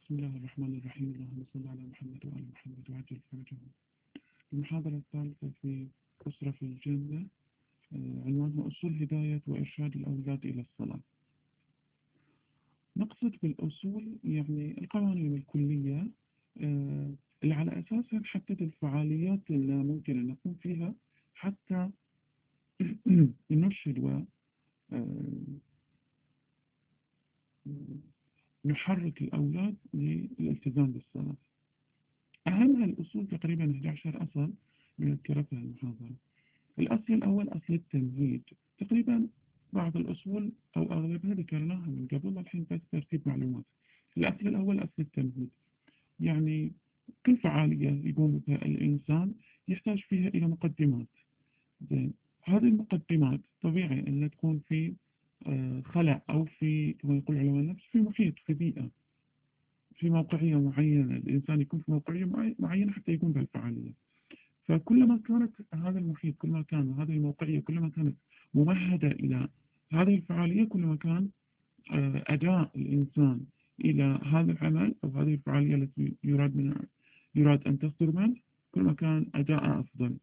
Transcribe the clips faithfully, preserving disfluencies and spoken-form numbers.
بسم الله الرحمن الرحيم. اللهم صل على محمد وآل محمد وعجل فرجهم. المحاضرة الثالثة في أسرة في الجنة، آه، عنوانها أصول هداية وإرشاد الأولاد إلى الصلاة. نقصد بالأصول يعني القوانين الكلية آه، اللي على أساسها نحدد الفعاليات اللي ممكن أن نقوم فيها حتى نرشد و آه، نحرك الأولاد للالتزام بالصلاة. أهم الأصول تقريبا أحد عشر أصل نذكرها في المحاضرة. الأصل الأول أصل التمهيد، تقريبا بعض الأصول أو أغلبها ذكرناها من قبل، الحين بس ترتيب معلومات. الأصل الأول أصل التمهيد، يعني كل فعالية يقوم بها الإنسان يحتاج فيها إلى مقدمات. زين، هذه المقدمات طبيعي أن تكون في آه، خلع أو في كما يقول علماء النفس في محيط، في بيئة، في موقعية معينة. الإنسان يكون في موقعية معينة حتى يقوم بالفعالية. فكلما كانت هذا المحيط، كلما كان هذه الموقعية، كلما كانت ممهدة إلى هذه الفعالية، كلما كان آه، أداء الإنسان إلى هذا العمل أو هذه الفعالية التي يراد منها يراد أن تصدر منه، كلما كان أداء أفضل.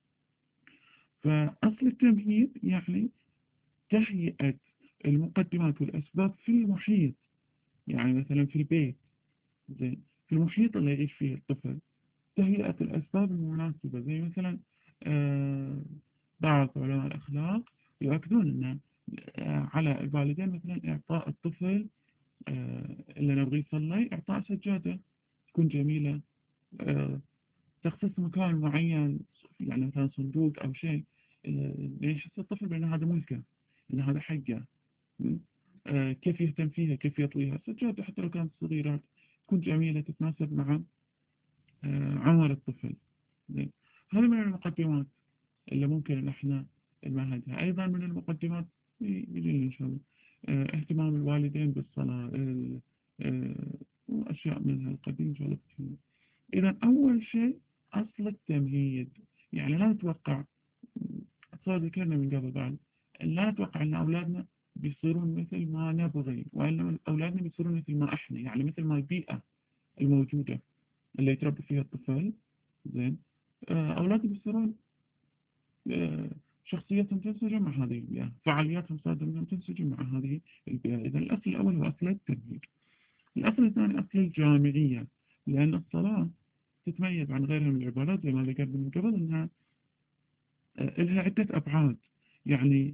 فأصل التمهيد يعني تهيئة المقدمات والأسباب في المحيط، يعني مثلا في البيت، زين، في المحيط اللي يعيش فيه الطفل، تهيئة الأسباب المناسبة. زي مثلا آه بعض علماء الأخلاق يؤكدون أن آه على الوالدين مثلا إعطاء الطفل آه اللي نبغي يصلي إعطاء سجادة تكون جميلة، آه تخصيص مكان معين، يعني مثلا صندوق أو شيء، آه يحس الطفل بأن هذا ملكه، أن هذا حقه. آه كيف يهتم فيها، كيف يطويها. سجادة حتى لو كانت صغيرة تكون جميلة تتناسب مع آه عمر الطفل. زين، هذا من المقدمات اللي ممكن ان احنا نمهدها. ايضا من المقدمات بيجي ان شاء الله آه، اهتمام الوالدين بالصلاة، آه، واشياء منها القديم ان شاء الله بتفهم. اذا اول شيء اصل التمهيد، يعني لا نتوقع، صار ذكرنا من قبل بعد، لا نتوقع ان اولادنا بيصيرون مثل ما نبغي، وان اولادنا بيصيرون مثل ما احنا، يعني مثل ما البيئة الموجودة اللي يتربى فيها الطفل. زين، آه، أولادي بيصيرون آه، شخصيتهم تنسجم مع هذه البيئة، فعالياتهم صادمة تنسجم مع هذه البيئة. إذا الأصل الأول هو أصل التمهيد. الأصل الثاني أصل الجامعية، لأن الصلاة تتميز عن غيرها من العبادات زي ما ذكرت من قبل أنها آه، لها عدة أبعاد. يعني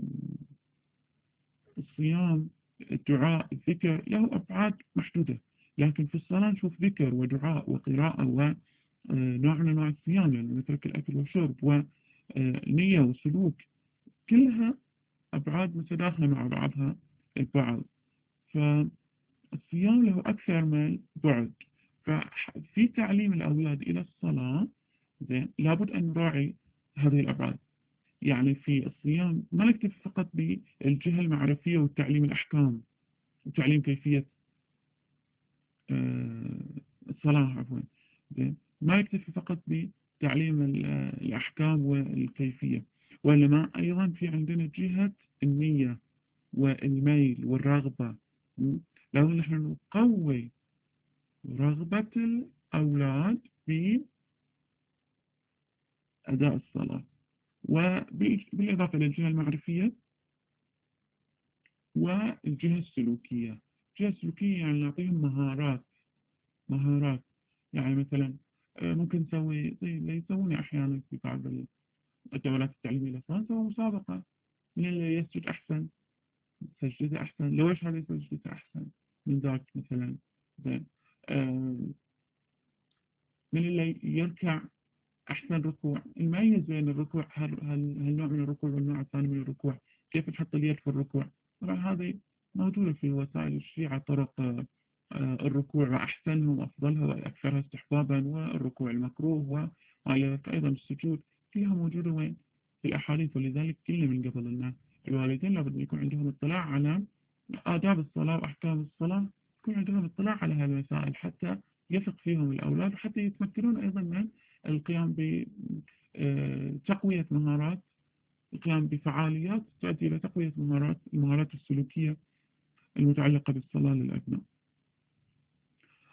الصيام، الدعاء، الذكر له أبعاد محدودة، لكن في الصلاة نشوف ذكر ودعاء وقراءة ونوع من أنواع الصيام، يعني نترك الأكل والشرب ونية وسلوك، كلها أبعاد متداخلة مع بعضها البعض. فالصيام له أكثر من بعد. ففي تعليم الأولاد إلى الصلاة زين لابد أن نراعي هذه الأبعاد. يعني في الصيام ما نكتفي فقط بالجهة المعرفية والتعليم الأحكام وتعليم كيفية آه، الصلاة، عفوا، زين، ما يكتفي فقط بتعليم الأحكام والكيفية، وإنما أيضا في عندنا جهة النية والميل والرغبة. م? لو نحن نقوي رغبة الأولاد في أداء الصلاة، وبالإضافة للجهة المعرفية والجهة السلوكية. الجهة السلوكية يعني نعطيهم مهارات مهارات يعني مثلا آه، ممكن نسوي زي اللي يسوونه أحيانا في بعض الدورات التعليمية للصلاة، نسوي مسابقة من اللي يسجد أحسن سجدته أحسن، لو إيش هذا سجدته أحسن من ذاك مثلا. زين، آه، من اللي يركع أحسن ركوع، نميز بين الركوع، هل هل هالنوع من الركوع والنوع الثاني من الركوع، كيف نحط اليد في الركوع. طبعا هذه موجودة في وسائل الشيعة، طرق آه، آه، الركوع وأحسنها وأفضلها وأكثرها استحبابا، والركوع المكروه، وعلى أيضا السجود، كلها موجودة وين؟ في الأحاديث. ولذلك كل من قبل الناس الوالدين لابد أن يكون عندهم اطلاع على آداب الصلاة وأحكام الصلاة، يكون عندهم اطلاع على هذه المسائل حتى يثق فيهم الأولاد، وحتى يتمكنون أيضا من القيام بتقوية مهارات، القيام بفعاليات تؤدي إلى تقوية مهارات المهارات السلوكية المتعلقة بالصلاة للأبناء.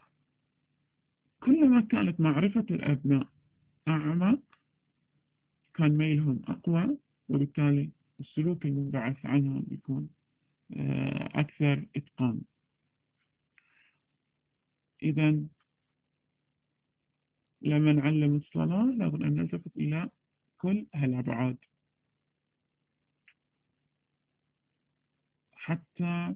كانت معرفة الأبناء أعمق كان ميلهم أقوى، وبالتالي السلوك المنبعث عنهم يكون أكثر إتقان. إذا لما نعلم الصلاة لابد أن نلتفت إلى كل هالأبعاد حتى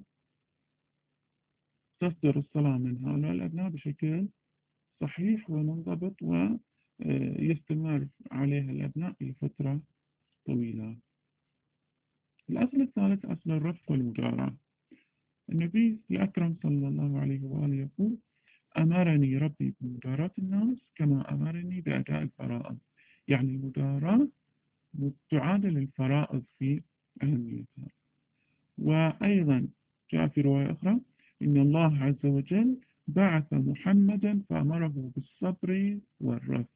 تصدر الصلاة من هؤلاء الأبناء بشكل صحيح ومنضبط ويستمر عليها الأبناء لفترة طويلة. الأصل الثالث أصل الرفق والمجاراة. النبي الأكرم صلى الله عليه وآله يقول: أمرني ربي بمجاراة الناس كما أمرني بأداء الفرائض. يعني المجاراة تعادل الفرائض في أهميتها. وأيضا جاء في رواية أخرى: إن الله عز وجل بعث محمدا فأمره بالصبر والرفق.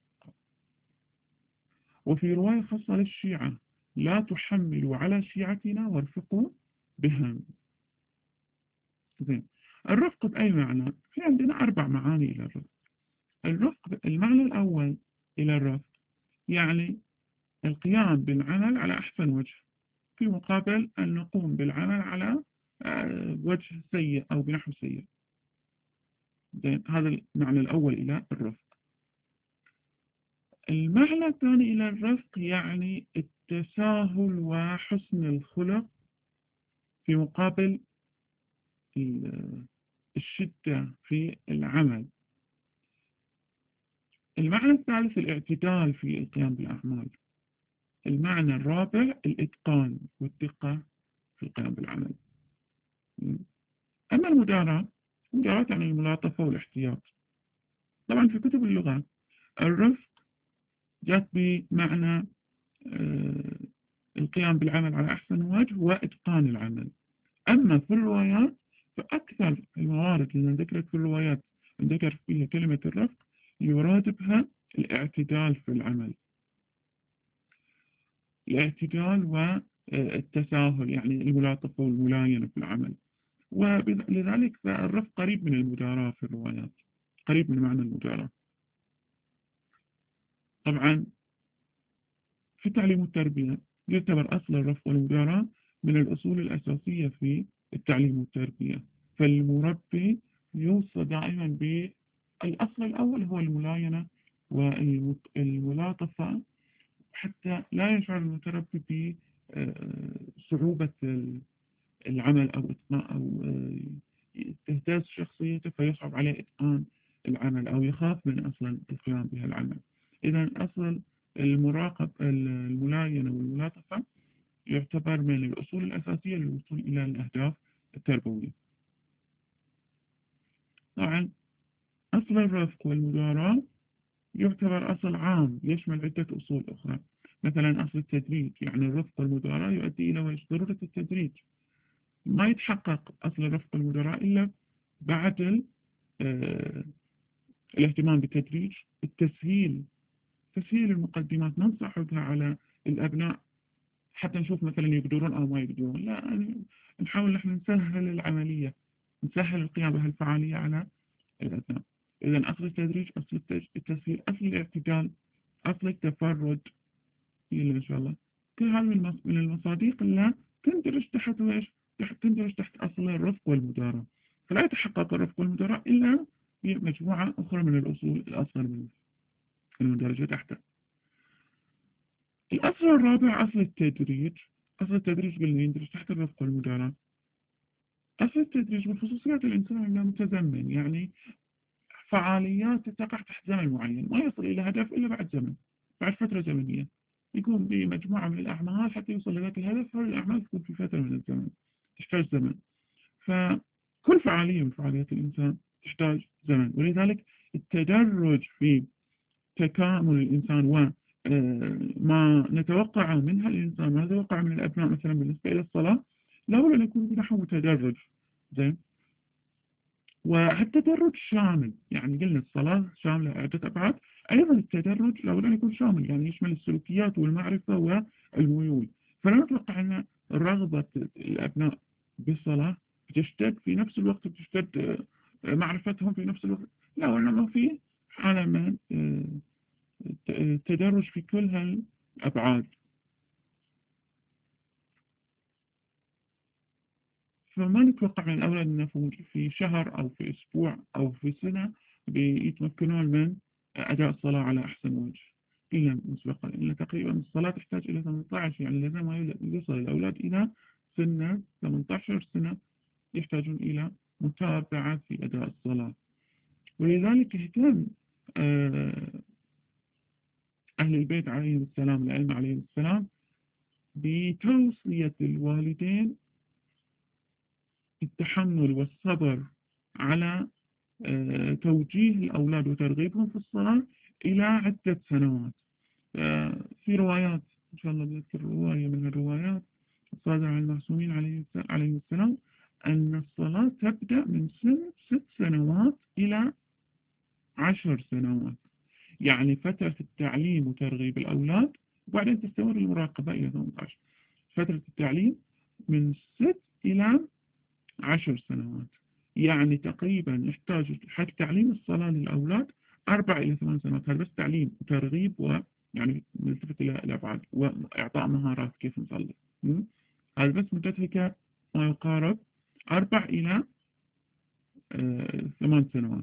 وفي رواية خاصة للشيعة: لا تحملوا على شيعتنا وارفقوا بهم. زين، الرفق بأي معنى؟ في عندنا أربع معاني إلى الرفق. الرفق المعنى الأول إلى الرفق يعني القيام بالعمل على أحسن وجه، في مقابل أن نقوم بالعمل على وجه سيء أو بنحو سيء. زين، هذا المعنى الأول إلى الرفق. المعنى الثاني إلى الرفق يعني التساهل وحسن الخلق في مقابل الشدة في العمل. المعنى الثالث الاعتدال في القيام بالأعمال. المعنى الرابع الإتقان والدقة في القيام بالعمل. أما المداراة، المداراة يعني الملاطفة والاحتياط. طبعا في كتب اللغة الرفق جاءت بمعنى القيام بالعمل على أحسن وجه وإتقان العمل. أما في الروايات فأكثر الموارد اللي ذكرت في الروايات ذكر فيها كلمة الرفق يراد بها الاعتدال في العمل، الاعتدال والتساهل يعني الملاطفة والملاينة في العمل. ولذلك فالرفق قريب من المداراة في الروايات، قريب من معنى المداراة. طبعا في تعليم التربية يعتبر أصل الرفق والمداراة من الأصول الأساسية في التعليم والتربية. فالمربي يوصى دائما بالأصل الأول هو الملاينة والملاطفة، حتى لا يشعر المتربي بصعوبة العمل أو أو تهتز شخصيته فيصعب عليه إتقان العمل أو يخاف من أصلا القيام بها العمل. إذا أصل المراقب الملاينة والملاطفة يعتبر من الأصول الأساسية للوصول إلى الأهداف التربوية. طبعا أصل الرفق والمداراة يعتبر أصل عام يشمل عدة أصول أخرى. مثلا أصل التدريج، يعني الرفق والمداراة يؤدي إلى ضرورة التدريج. ما يتحقق أصل الرفق والمداراة إلا بعد آه الاهتمام بالتدريج، التسهيل، تسهيل المقدمات، ننصح بها على الأبناء حتى نشوف مثلا يقدرون أو ما يقدرون، لا يعني نحاول نحن نسهل العملية، نسهل القيام بهالفعالية على الأبناء. إذا أصل التدريج، أصل التسهيل، أصل الاعتدال، أصل التفرد، يلا إن شاء الله كل هذه من المصادق اللي تندرج تحت إيش؟ تندرج تحت أصل الرفق والمداراة. فلا يتحقق الرفق والمداراة إلا بمجموعة أخرى من الأصول الأصغر من المندرجة تحته. الأصل الرابع أصل التدريج. أصل التدريج قلنا يندرج تحت الرفق والمداراة. أصل التدريج من خصوصيات الإنسان أنه متزمن، يعني فعاليات تقع تحت زمن معين، ما يصل إلى هدف إلا بعد زمن، بعد فترة زمنية يقوم بمجموعة من الأعمال حتى يوصل لذاك الهدف. هذه الأعمال تكون في فترة من الزمن، تحتاج زمن. فكل فعالية من فعاليات الإنسان تحتاج زمن، ولذلك التدرج في تكامل الإنسان وما نتوقع منها الإنسان، ما نتوقع من الأبناء مثلا بالنسبة إلى الصلاة، لا بد أن يكون بنحو متدرج. زين، والتدرج شامل، يعني قلنا الصلاة شاملة عدة أبعاد، أيضا التدرج لابد أن يكون شامل، يعني يشمل السلوكيات والمعرفة والميول. فلا نتوقع أن رغبة الأبناء بالصلاة تشتد في نفس الوقت، تشتد معرفتهم في نفس الوقت، لا، وإنما في على ما تدرج في كل هالأبعاد. فما نتوقع من الأولاد أنه في شهر أو في أسبوع أو في سنة بيتمكنون من أداء الصلاة على أحسن وجه إلا مسبقا، إلا تقريبا الصلاة تحتاج إلى ثمانية عشر، يعني لازم ما يوصل الأولاد إلى سن ثمانية عشر سنة يحتاجون إلى متابعة في أداء الصلاة. ولذلك اهتم أهل البيت عليهم السلام، الأئمة عليهم السلام، بتوصية الوالدين التحمل والصبر على توجيه الأولاد وترغيبهم في الصلاة إلى عدة سنوات. في روايات إن شاء الله بذكر رواية من الروايات الصادرة عن المعصومين عليهم السلام أن الصلاة تبدأ من سن ست سنوات إلى عشر سنوات، يعني فترة التعليم وترغيب الأولاد، وبعدين تستمر المراقبة إلى ثمانية عشر. فترة التعليم من ست إلى عشر سنوات، يعني تقريبا يحتاج حق تعليم الصلاة للأولاد أربع إلى ثمان سنوات. هذا بس تعليم وترغيب، ويعني نلتفت إلى الأبعاد وإعطاء مهارات كيف نصلي. هذا بس مدتها ما يقارب أربع إلى آه ثمان سنوات.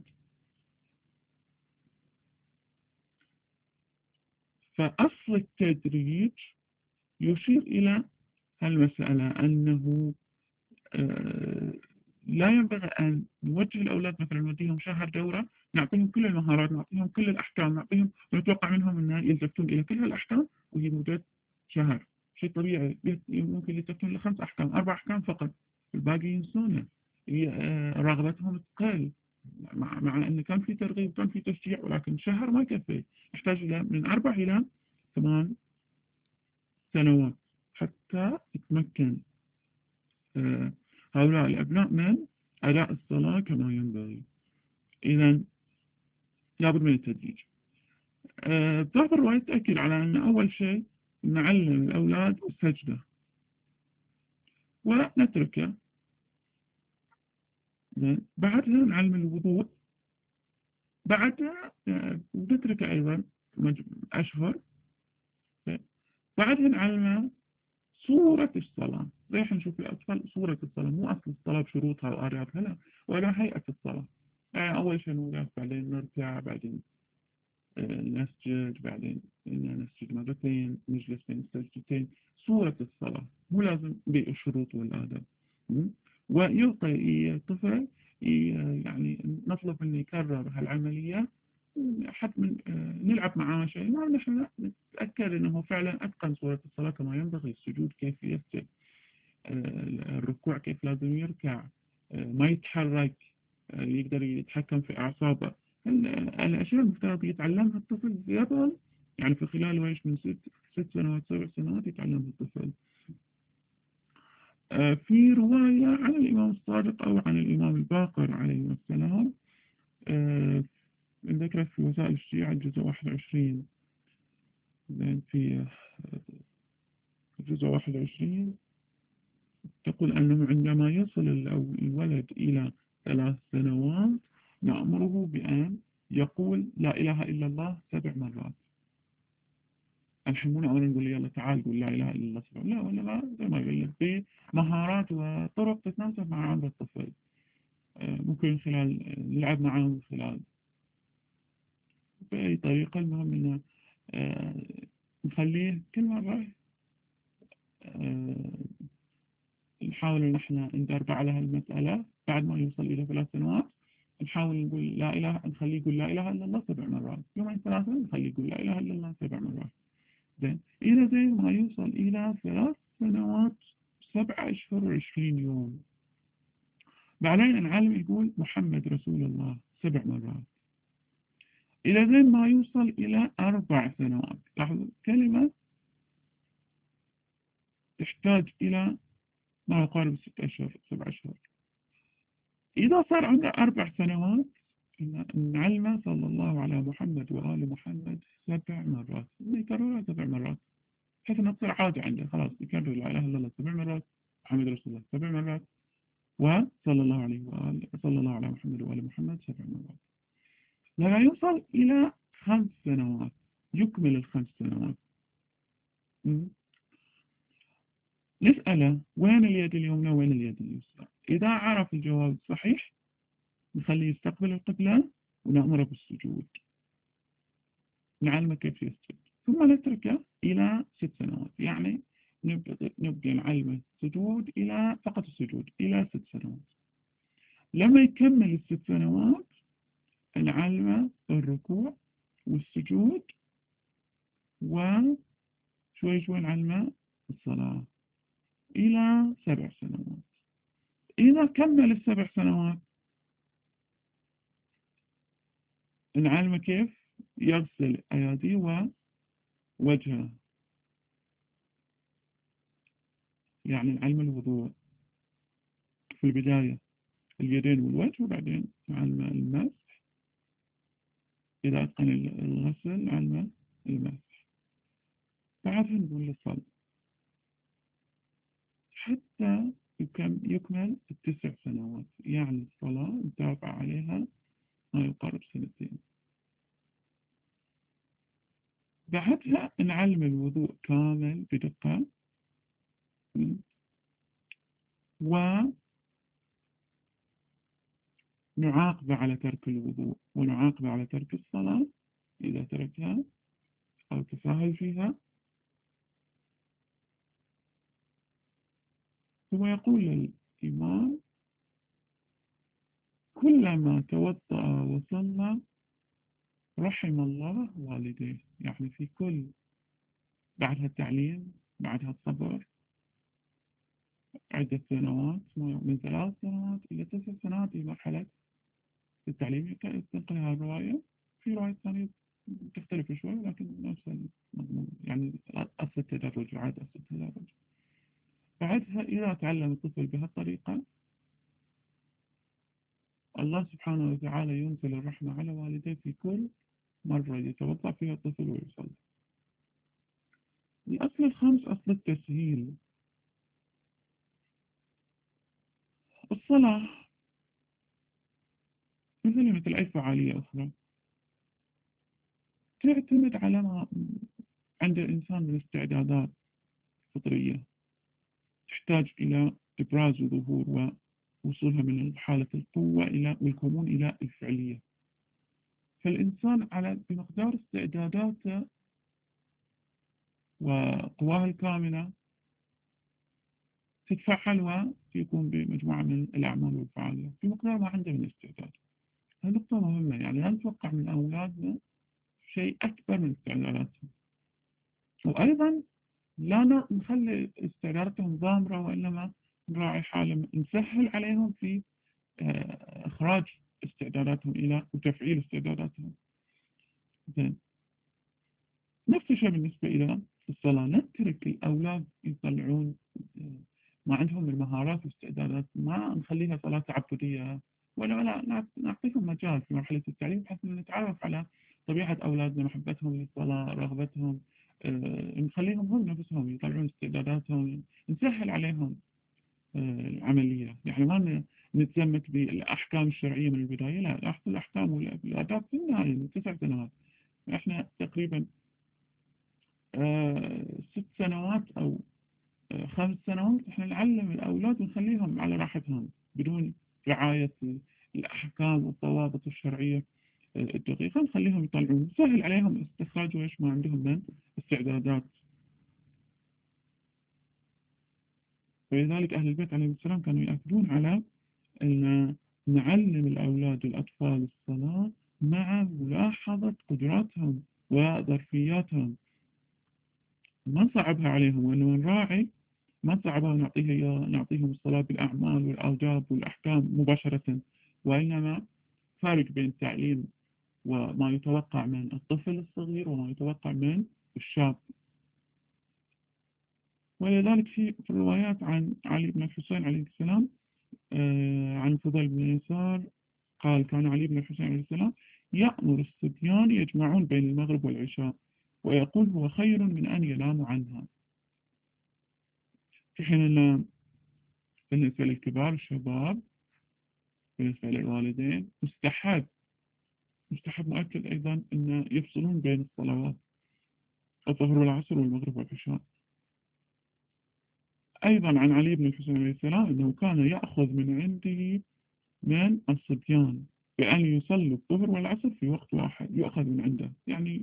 فأصل التدريج يشير إلى هالمسألة أنه آه لا ينبغي أن نوجه الأولاد مثلا نوديهم شهر دورة نعطيهم كل المهارات، نعطيهم كل الأحكام، نعطيهم ونتوقع منهم أن يلتفتون إلى كل الأحكام وهي مدة شهر. شيء طبيعي، ممكن يلتفتون لخمس أحكام أربع أحكام فقط، الباقي ينسونه، رغبتهم تقل، مع, مع أن كان في ترغيب كان في تشجيع، ولكن شهر ما يكفي، يحتاج إلى من أربع إلى ثمان سنوات حتى يتمكن آه هؤلاء الأبناء من أداء الصلاة كما ينبغي. إذن لابد من التدريج. آه بعض الروايات تأكد على أن أول شيء نعلم الأولاد السجدة ونتركه، بعدها نعلم الوضوء، بعدها آه نتركه أيضا أشهر، بعدها نعلم صورة الصلاة. رايح نشوف الأطفال صورة الصلاة، مو أصل الصلاة بشروطها وآدابها، لا، ولا هيئة الصلاة. يعني أول شيء نوقف، بعدين نركع، بعدين نسجد، بعدين نسجد مرتين، نجلس بين السجدتين، صورة الصلاة، مو لازم بالشروط والآداب. ويعطي الطفل يعني نطلب منه يكرر هالعملية، حتى من نلعب معاه شيء، ما نحن نتأكد أنه فعلا أتقن صورة الصلاة كما ينبغي، السجود كيف يسجد، الركوع كيف لازم يركع، ما يتحرك، يقدر يتحكم في أعصابه. الأشياء المفترض يتعلمها الطفل قبل، يعني في خلال ويش من ست, ست سنوات سبع سنوات يتعلمها الطفل. في رواية عن الإمام الصادق أو عن الإمام الباقر عليه السلام، ذكرت في وسائل الشيعة الجزء واحد وعشرين، في الجزء واحد وعشرين تقول أنه عندما يصل الولد إلى ثلاث سنوات نأمره بأن يقول لا إله إلا الله سبع مرات. الحين مو أولا نقول يلا تعال قول لا إله إلا الله سبع، لا ولا لا، زي ما يقول لك في مهارات وطرق تتناسب مع عمر الطفل. ممكن خلال نلعب معه من خلال بأي طريقة، المهم إنه نخليه كل مرة نحاول إن إحنا ندرب على هالمسألة. بعد ما يوصل إلى ثلاث سنوات نحاول نقول لا إله، نخليه يقول لا إله إلا الله سبع مرات، يومين ثلاثة نخليه يقول لا إله إلا الله سبع مرات. زين إلى زين ما يوصل إلى ثلاث سنوات سبع أشهر وعشرين يوم، بعدين نعلم يقول محمد رسول الله سبع مرات، إلى زين ما يوصل إلى أربع سنوات. لاحظوا كلمة تحتاج إلى ما يقارب ست أشهر سبع أشهر. إذا صار عنده أربع سنوات نعلمه صلى الله على محمد وآل محمد سبع مرات، يكررها سبع مرات حيث أنها تصير عادة عنده، خلاص يكرر لا إله إلا الله سبع مرات، محمد رسول الله سبع مرات، وصلى الله عليه وآله صلى الله على محمد وآل محمد سبع مرات. لما يوصل إلى خمس سنوات يكمل الخمس سنوات م? نسأله وين اليد اليمنى وين اليد اليسرى. إذا عرف الجواب الصحيح نخليه يستقبل القبلة ونأمره بالسجود، نعلمه كيف يسجد، ثم نتركه إلى ست سنوات. يعني نبدأ, نبدأ نعلمه السجود إلى فقط السجود إلى ست سنوات. لما يكمل الست سنوات نعلمه الركوع والسجود، وشوي شوي نعلمه الصلاة إلى سبع سنوات. إذا كمل السبع سنوات نعلمه كيف يغسل أيديه ووجهه، يعني نعلم الوضوء في البداية اليدين والوجه، وبعدين نعلم المسح. إذا أتقن الغسل نعلم المسح، بعدها نقول له صل حتى يكمل التسع سنوات. يعني الصلاة نتابع عليها ما يقارب سنتين. بعدها نعلم الوضوء كامل بدقة، ونعاقب على ترك الوضوء ونعاقب على ترك الصلاة إذا تركها أو تساهل فيها. ثم يقول الإمام كلما توضأ وصلى رحم الله والديه. يعني في كل بعدها التعليم، بعدها الصبر عدة سنوات، من ثلاث سنوات إلى تسع سنوات في مرحلة التعليم تنقلها الرواية. في رواية ثانية تختلف شوي لكن نفس المضمون، يعني أصل التدرج وعاد أصل التدرج. بعدها إذا تعلم الطفل بهالطريقة الله سبحانه وتعالى ينزل الرحمة على والديه في كل مرة يتوضأ فيها الطفل ويصلي. الأصل الخامس أصل التسهيل. الصلاة مثل مثل أي فعالية أخرى تعتمد على ما عند الإنسان من استعدادات فطرية تحتاج إلى إبراز وظهور ووصولها من حالة القوة إلى والكمون إلى الفعلية. فالإنسان على بمقدار استعداداته وقواه الكاملة تتفعل ويقوم بمجموعة من الأعمال والفعاليات بمقدار ما عنده من استعداد. هذه نقطة مهمة، يعني لا نتوقع من أولادنا شيء أكبر من استعداداتهم، وأيضا لا نخلي استعداداتهم ضامرة، وإنما نراعي حالهم نسهل عليهم في إخراج استعداداتهم إلى وتفعيل استعداداتهم. زين، نفس الشيء بالنسبة إلى الصلاة. نترك الأولاد يطلعون ما عندهم المهارات والاستعدادات، ما نخليها صلاة تعبدية ولا ولا نعطيهم مجال في مرحلة التعليم بحيث نتعرف على طبيعة أولادنا، محبتهم للصلاة، رغبتهم، آه، نخليهم هم نفسهم يطلعون استعداداتهم، نسهل عليهم آه، العملية. يعني ما نتزمت بالأحكام الشرعية من البداية، لا، الأحكام والآداب في النهاية من تسع سنوات. إحنا تقريبا آه، ست سنوات أو آه، خمس سنوات إحنا نعلم الأولاد ونخليهم على راحتهم بدون رعاية الأحكام والضوابط الشرعية الدقيقة. نخليهم يطلعون، سهل عليهم استخراج وإيش ما عندهم من استعدادات. ولذلك أهل البيت عليهم السلام كانوا يأكدون على أن نعلم الأولاد والأطفال الصلاة مع ملاحظة قدراتهم وظرفياتهم، ما صعبها عليهم، وأنه نراعي ما صعبها نعطيه نعطيهم الصلاة بالأعمال والآداب والأحكام مباشرة، وإنما فارق بين التعليم وما يتوقع من الطفل الصغير وما يتوقع من الشاب. ولذلك في في الروايات عن علي بن الحسين عليه السلام، آه عن فضيل بن يسار قال كان علي بن الحسين عليه السلام يأمر الصبيان يجمعون بين المغرب والعشاء ويقول هو خير من أن يناموا عنها. في حين أن بالنسبة للكبار الشباب بالنسبة للوالدين مستحب مستحب بعد مؤكد أيضا أن يفصلون بين الصلوات الظهر والعصر والمغرب والعشاء. أيضا عن علي بن الحسين عليه السلام أنه كان يأخذ من عنده من الصبيان بأن يصلوا الظهر والعصر في وقت واحد، يؤخذ من عنده، يعني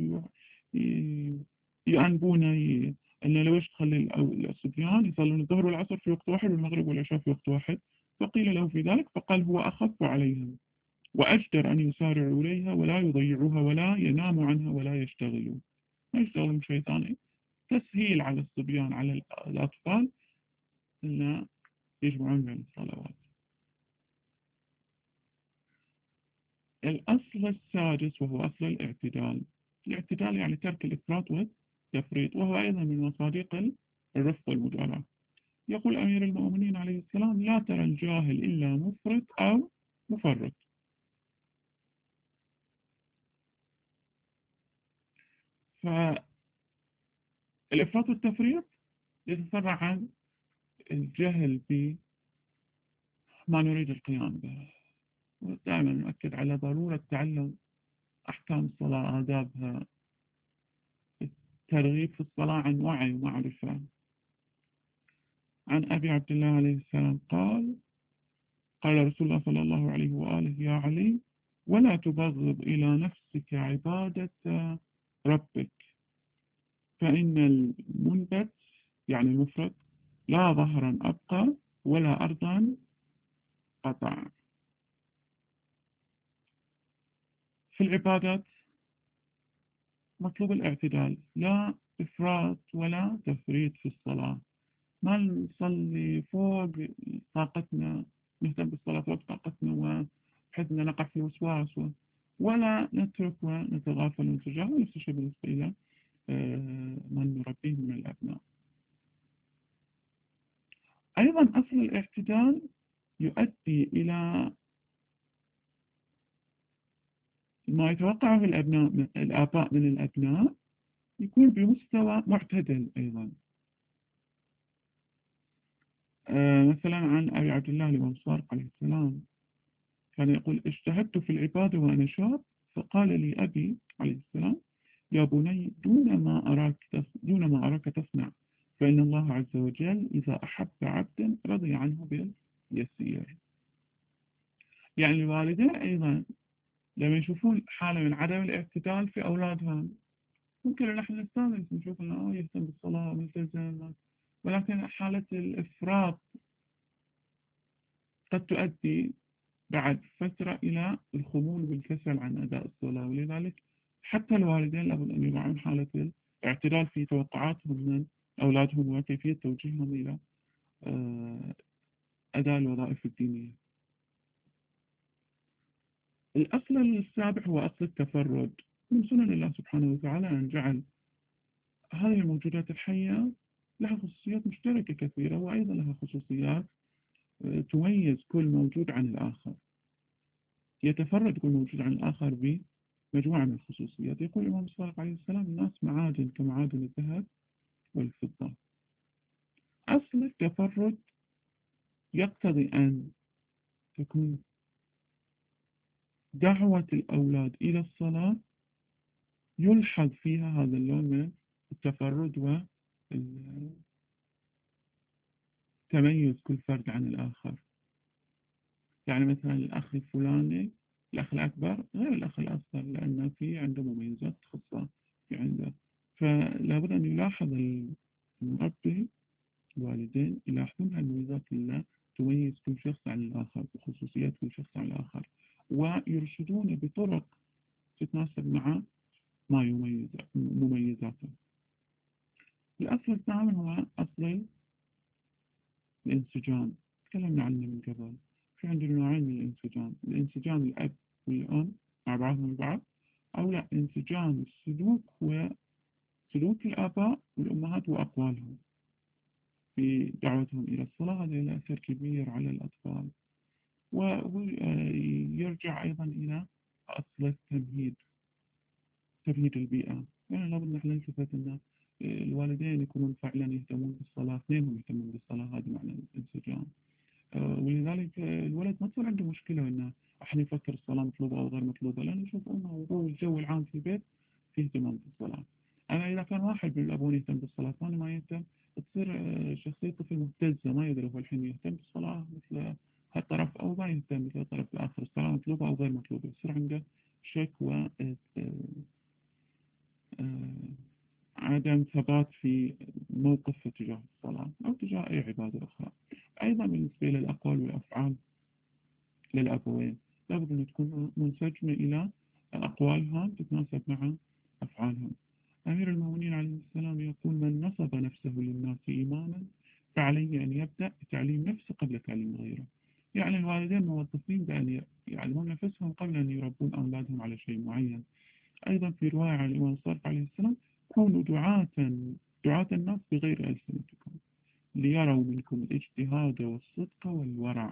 يأنبون أن لو إيش تخلي الصبيان يصلون الظهر والعصر في وقت واحد والمغرب والعشاء في وقت واحد. فقيل له في ذلك فقال هو أخف عليهم وأجدر أن يسارعوا إليها ولا يضيعوها ولا يناموا عنها ولا يشتغلوا، ما يشتغلون شيء ثاني، تسهيل على الصبيان على الأطفال أن يجمعون بين الصلوات. الأصل السادس وهو أصل الاعتدال. الاعتدال يعني ترك الإفراط والتفريط، وهو أيضا من مصادق الرفق والمداراة. يقول أمير المؤمنين عليه السلام لا ترى الجاهل إلا مفرط أو مفرط. فالإفراط والتفريط يتفرع عن الجهل بما نريد القيام به، ودائما نؤكد على ضرورة تعلم أحكام الصلاة، آدابها، الترغيب في الصلاة عن وعي ومعرفة. عن أبي عبد الله عليه السلام قال قال رسول الله صلى الله عليه وآله يا علي ولا تبغض إلى نفسك عبادة ربك فإن المنبت يعني المفرد لا ظهرا أبقى ولا أرضا قطع. في العبادات مطلوب الاعتدال، لا إفراط ولا تفريط في الصلاة، ما نصلي فوق طاقتنا، نهتم بالصلاة فوق طاقتنا وبحيث أن نقع في الوسواس، ولا نترك ونتغافل ونتجاهل. نفس الشيء بالنسبة إلى من نربيه من الأبناء. أيضا أصل الاعتدال يؤدي إلى ما يتوقعه الأبناء من الآباء من الأبناء يكون بمستوى معتدل أيضا. آه مثلا عن أبي عبد الله الإمام الصادق عليه السلام كان يقول اجتهدت في العبادة وأنا شاب فقال لي أبي عليه السلام يا بني دون ما أراك دون ما أراك تصنع فإن الله عز وجل إذا أحب عبدا رضي عنه باليسير. يعني الوالدين أيضا لما يشوفون حالة من عدم الاعتدال في أولادهم ممكن نحن نستانس نشوف أنه يهتم بالصلاة وملتزم، ولكن حالة الإفراط قد تؤدي بعد فترة إلى الخمول والكسل عن أداء الصلاة. ولذلك حتى الوالدين لابد أن يراعون حالة الاعتدال في توقعاتهم من أولادهم وكيفية توجيههم إلى أداء الوظائف الدينية. الأصل السابع هو أصل التفرد. من سنن الله سبحانه وتعالى أن جعل هذه الموجودات الحية لها خصوصيات مشتركة كثيرة، وأيضا لها خصوصيات تميز كل موجود عن الآخر، يتفرد كل موجود عن الآخر بمجموعة من الخصوصيات. يقول الإمام الصادق عليه السلام الناس معادن كمعادن الذهب والفضة. أصل التفرد يقتضي أن تكون دعوة الأولاد إلى الصلاة يلحظ فيها هذا اللون من التفرد وتميز كل فرد عن الآخر. يعني مثلا الأخ الفلاني الأخ الأكبر غير الأخ الأصغر لأن في عنده مميزات خاصة في عنده، فلا بد أن يلاحظ المربي الوالدين يلاحظون هالمميزات اللي تميز كل شخص عن الآخر وخصوصيات كل شخص عن الآخر، ويرشدون بطرق تتناسب مع ما يميز مميزاته. الأصل الثامن هو أصل الانسجام، تكلمنا عنه من قبل. في عندنا نوعين من الانسجام، الانسجام الأب والأم مع بعضهم البعض، أو لا انسجام السلوك وسلوك الآباء والأمهات وأقوالهم في دعوتهم إلى الصلاة. هذا له أثر كبير على الأطفال. ويرجع أيضا إلى أصل التمهيد، تمهيد البيئة. يعني لابد نحن نلتفت أن الوالدين يكونون فعلا يهتمون بالصلاة، اثنينهم يهتمون بالصلاة، هذا معنى الانسجام. آه، ولذلك آه، الولد ما تصير عنده مشكلة إنه أحد يفكر الصلاة مطلوبة أو غير مطلوبة، لأنه يشوف أنه هو الجو العام في البيت فيه اهتمام بالصلاة. أما إذا كان واحد من الأبوين يهتم بالصلاة ثاني ما يهتم، تصير آه، شخصية الطفل مهتزة، ما يدري هو الحين يهتم بالصلاة مثل هالطرف أو ما يهتم مثل الطرف الآخر، الصلاة مطلوبة أو غير مطلوبة، يصير عنده شك و آه، آه، عدم ثبات في موقف تجاه الصلاة أو تجاه أي عبادة أخرى. أيضا بالنسبة للأقوال والأفعال للأبوين لابد أن تكون منسجمة إلى أقوالهم تتناسب مع أفعالهم. أمير المؤمنين عليه السلام يقول: من نصب نفسه للناس إماما فعليه أن يبدأ بتعليم نفسه قبل تعليم غيره. يعني الوالدين موظفين بأن يعلمون نفسهم قبل أن يربون أولادهم على شيء معين. أيضا في رواية عن الإمام الصادق عليه السلام: كونوا دعاة دعاة الناس بغير ألسنتكم ليروا منكم الاجتهاد والصدق والورع.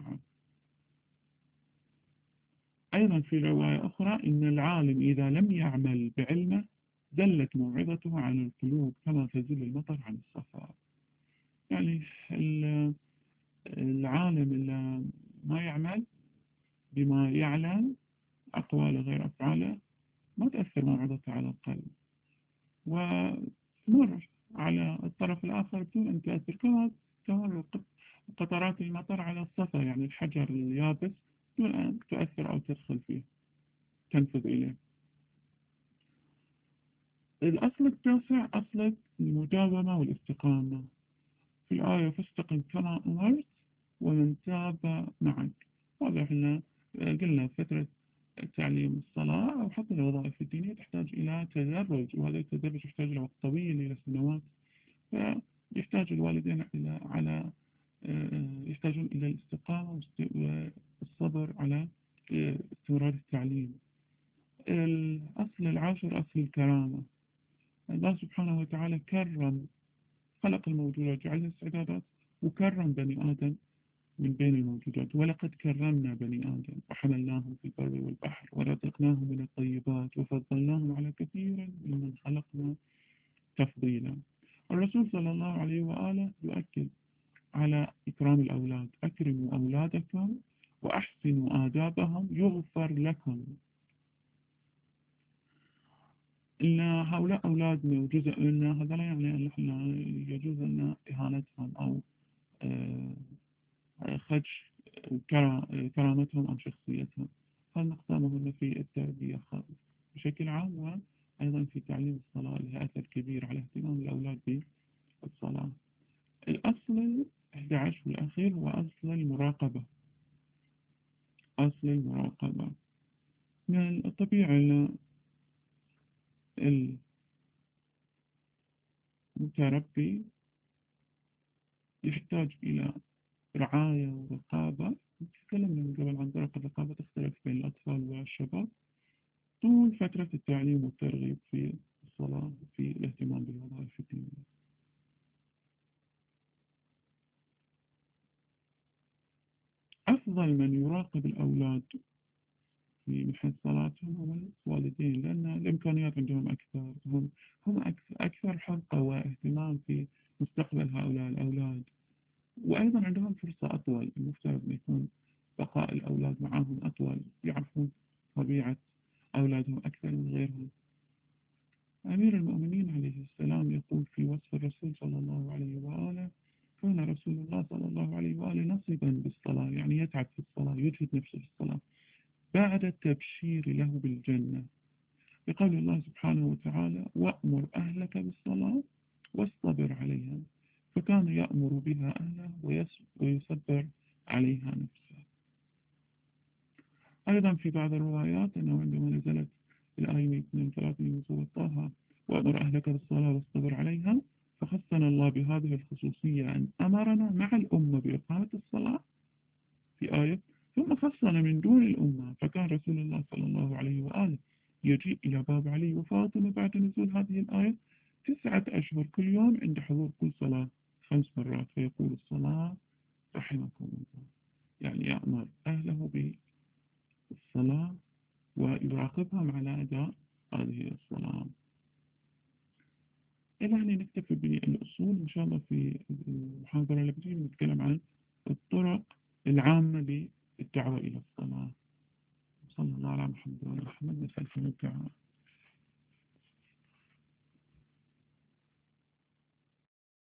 أيضا في رواية أخرى: إن العالم إذا لم يعمل بعلمه دلت موعظته عن القلوب كما تزل المطر عن الصفا. يعني العالم اللي ما يعمل بما يعلم أقواله غير أفعاله ما تأثر موعظته على القلب، وتمر على الطرف الآخر بدون أن تأثر، كما تمر قطرات المطر على الصفا، يعني الحجر اليابس، دون أن تؤثر أو تدخل فيه تنفذ إليه. الأصل التاسع أصل المداومة والاستقامة. في الآية: فاستقم كما أمرت ومن تاب معك. هذا احنا قلنا فترة تعليم الصلاة أو حتى الوظائف الدينية تحتاج إلى تدرج، وهذا التدرج يحتاج إلى وقت طويل، إلى سنوات، فيحتاج الوالدين إلى على يحتاجون إلى الاستقامة والصبر على استمرار التعليم. الأصل العاشر أصل الكرامة. الله سبحانه وتعالى كرم، خلق الموجودات جعلها استعدادات، وكرم بني آدم من بين الموجودات: ولقد كرمنا بني آدم وحملناهم في البر والبحر ورزقناهم من الطيبات وفضلناهم على كثير ممن خلقنا تفضيلا. الرسول صلى الله عليه وآله يؤكد على إكرام الأولاد: أكرموا أولادكم وأحسنوا آدابهم يغفر لكم. إن هؤلاء أولادنا وجزء منا، هذا لا يعني أن احنا يجوز لنا إهانتهم أو آه، خدش كرا- كرامتهم أو شخصيتهم. هالنقطة مهمة في التربية بشكل عام، وأيضا في تعليم الصلاة لها أثر كبير على اهتمام الأولاد بالصلاة. الأصل الأحد عشر والأخير هو أصل المراقبة. أصل المراقبة من الطبيعي أن المتربي يحتاج إلى رعاية ورقابة. تكلمنا من قبل عن طرق الرقابة تختلف بين الأطفال والشباب طول فترة التعليم والترغيب في الصلاة في الاهتمام بالوظائف الدينية. أفضل من يراقب الأولاد في من حيث صلاتهم هم الوالدين، لأن الإمكانيات عندهم أكثر، هم هم أكثر حرقة واهتمام في مستقبل هؤلاء الأولاد، وأيضا عندهم فرصة أطول. المفترض أن يكون بقاء الأولاد معهم أطول، يعرفون طبيعة أولادهم أكثر من غيرهم. أمير المؤمنين عليه السلام يقول في وصف الرسول صلى الله عليه وآله: كان رسول الله صلى الله عليه وآله نصبا بالصلاة، يعني يتعب في الصلاة، يجهد نفسه في الصلاة، بعد التبشير له بالجنة، بقول الله سبحانه وتعالى: وأمر أهلك بالصلاة واصطبر عليها، فكان يأمر بها أهله ويصبر عليها نفسه. أيضا في بعض الروايات أنه عندما نزلت الآية مئة واثنين وثلاثين من سورة طه: وأمر أهلك بالصلاة واصطبر عليها، فخصنا الله بهذه الخصوصية أن أمرنا مع الأمة بإقامة الصلاة في آية، ثم خصنا من دون الأمة، فكان رسول الله صلى الله عليه وآله يجيء إلى باب علي وفاطمة بعد نزول هذه الآية تسعة أشهر كل يوم عند حضور كل صلاة خمس مرات، فيقول: الصلاة رحمكم الله، يعني يأمر أهله بالصلاة ويراقبهم على أداء هذه الصلاة. إلى هنا نكتفي بالأصول. إن شاء الله في المحاضرة اللي بتجي نتكلم عن الطرق العامة للدعوة إلى الصلاة. صلى الله على محمد وعلى محمد. نسأل في